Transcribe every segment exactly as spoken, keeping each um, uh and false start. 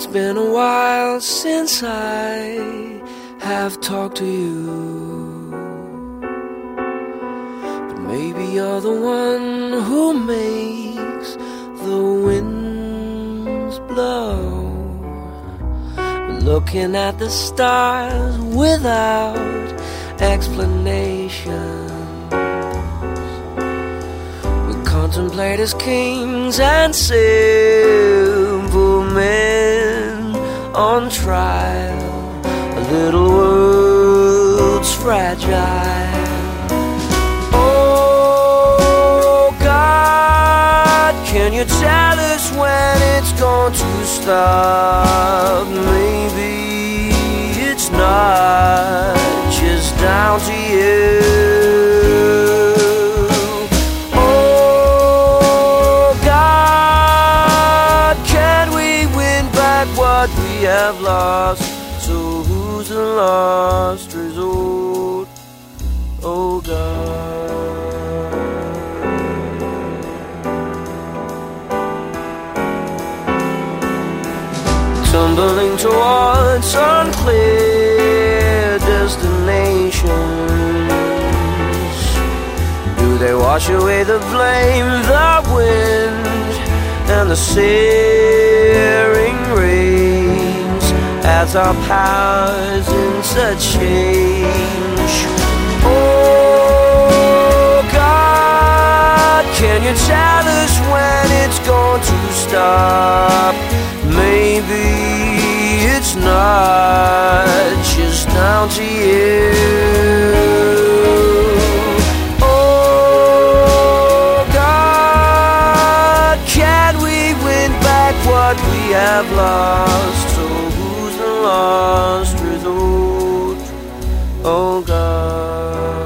It's been a while since I have talked to you, but maybe you're the one who makes the winds blow. Looking at the stars without explanations, we contemplate as kings and simple men on trial. A little world's fragile. Oh God, can you tell us when it's going to stop? Maybe it's not just down to you. Oh God, can we win back what we have lost? So who's the last resort? Oh God. Tumbling towards unclear destinations, do they wash away the blame, the wind and the searing rains, as our powers interchange? Oh God, can you tell us when it's going to stop? Maybe it's not just down to you. Oh God, can we win back what we have lost? So who's the last resort? Oh God.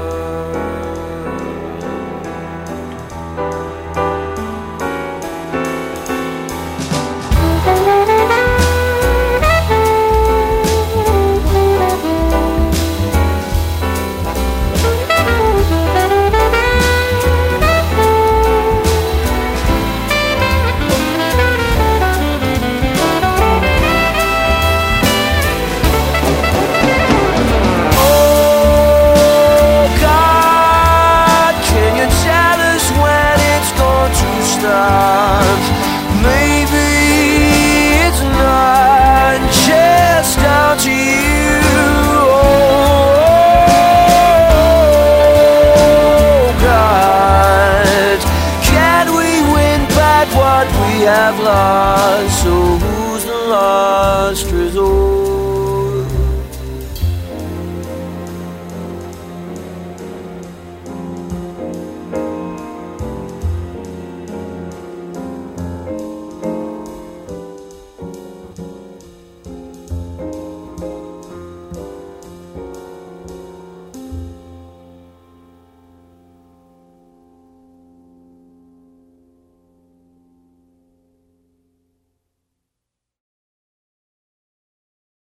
Maybe it's not just down to you. Oh God, can we win back what we have lost? So who's the last resort?